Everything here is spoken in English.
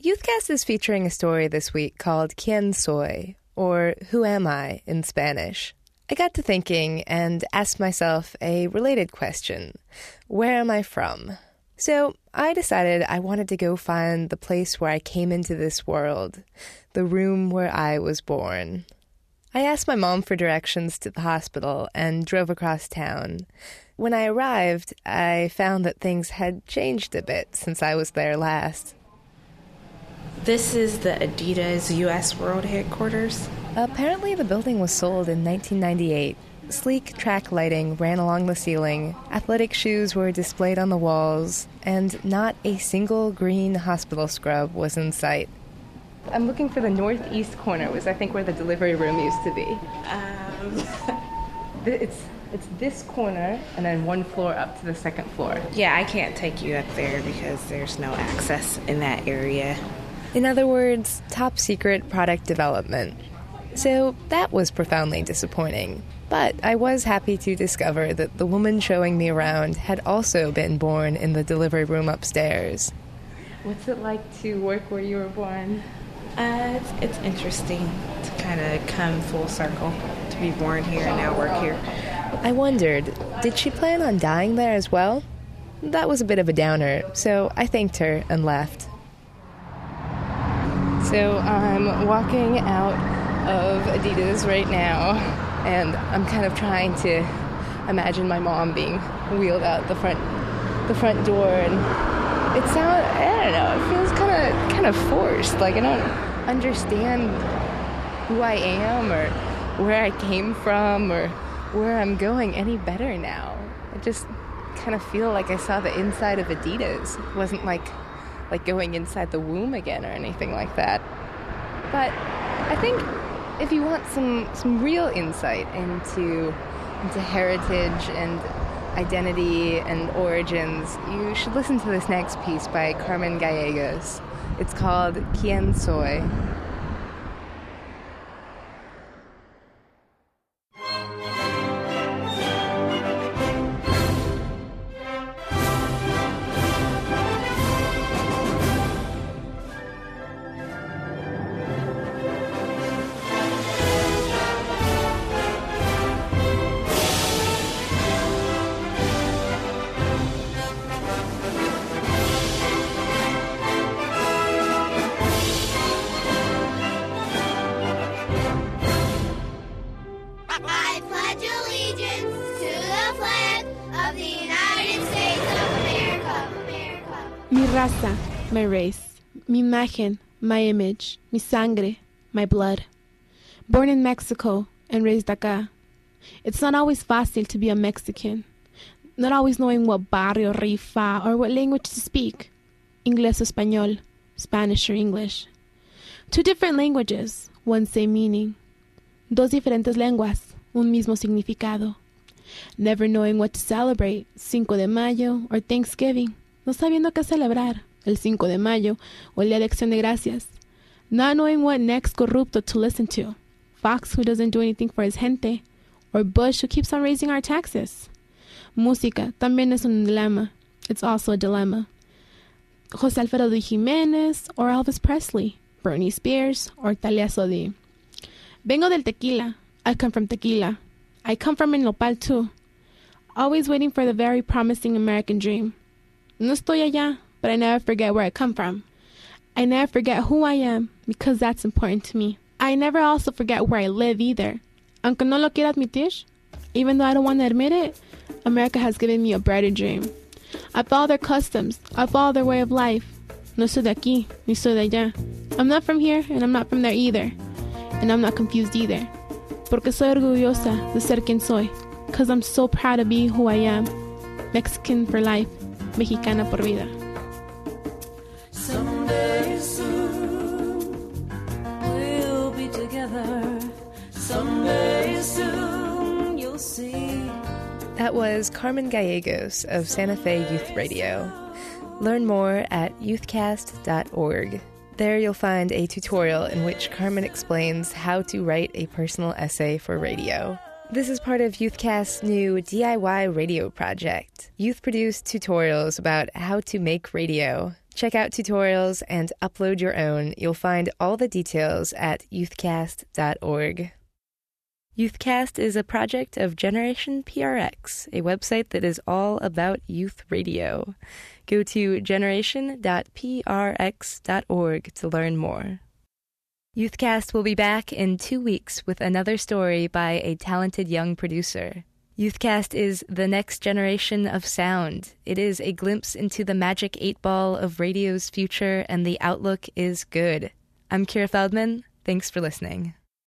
Youthcast is featuring a story this week called ¿Quién soy?, or Who Am I in Spanish. I got to thinking and asked myself a related question. Where am I from? So I decided I wanted to go find the place where I came into this world, the room where I was born. I asked my mom for directions to the hospital and drove across town. When I arrived, I found that things had changed a bit since I was there last. This is the Adidas U.S. World Headquarters. Apparently the building was sold in 1998. Sleek track lighting ran along the ceiling, athletic shoes were displayed on the walls, and not a single green hospital scrub was in sight. I'm looking for the northeast corner, was I think where the delivery room used to be. It's this corner, and then one floor up to the second floor. Yeah, I can't take you up there because there's no access in that area. In other words, top secret product development. So that was profoundly disappointing. But I was happy to discover that the woman showing me around had also been born in the delivery room upstairs. What's it like to work where you were born? It's interesting to kind of come full circle, to be born here and now work here. I wondered, did she plan on dying there as well? That was a bit of a downer, so I thanked her and left. So I'm walking out of Adidas right now, and I'm kind of trying to imagine my mom being wheeled out the front door, and it sounds, I don't know, it feels kind of forced. Like I don't understand who I am or where I came from or where I'm going any better now. I just kind of feel like I saw the inside of Adidas. It wasn't like going inside the womb again or anything like that. But I think if you want some real insight into heritage and identity and origins, you should listen to this next piece by Carmen Gallegos. It's called ¿Quién soy? Mi raza, my race, mi imagen, my image, mi sangre, my blood. Born in Mexico and raised acá. It's not always fácil to be a Mexican. Not always knowing what barrio rifa or what language to speak. Inglés o español, Spanish or English. Two different languages, one same meaning. Dos diferentes lenguas, un mismo significado. Never knowing what to celebrate, 5 de Mayo or Thanksgiving. No sabiendo qué celebrar, el 5 de Mayo o el Día de Acción de Gracias. Not knowing what next corrupto to listen to. Fox who doesn't do anything for his gente. Or Bush who keeps on raising our taxes. Música también es un dilemma. It's also a dilemma. José Alfredo de Jiménez or Elvis Presley. Britney Spears or Talia Sodi. Vengo del tequila. I come from tequila. I come from en Nopal too. Always waiting for the very promising American dream. No estoy allá, but I never forget where I come from. I never forget who I am, because that's important to me. I never also forget where I live either. Aunque no lo quiera admitir, even though I don't want to admit it, America has given me a brighter dream. I follow their customs. I follow their way of life. No soy de aquí, ni soy de allá. I'm not from here, and I'm not from there either. And I'm not confused either. Porque soy orgullosa de ser quien soy. Because I'm so proud to be who I am. Mexican for life. Mexicana por vida. Someday soon we'll be together. Someday soon you'll see. That was Carmen Gallegos of Santa Fe Youth Radio. Learn more at youthcast.org. There you'll find a tutorial in which Carmen explains how to write a personal essay for radio. This is part of Youthcast's new DIY radio project. Youth-produced tutorials about how to make radio. Check out tutorials and upload your own. You'll find all the details at youthcast.org. Youthcast is a project of Generation PRX, a website that is all about youth radio. Go to generation.prx.org to learn more. Youthcast will be back in 2 weeks with another story by a talented young producer. Youthcast is the next generation of sound. It is a glimpse into the magic 8-ball of radio's future, and the outlook is good. I'm Kira Feldman. Thanks for listening.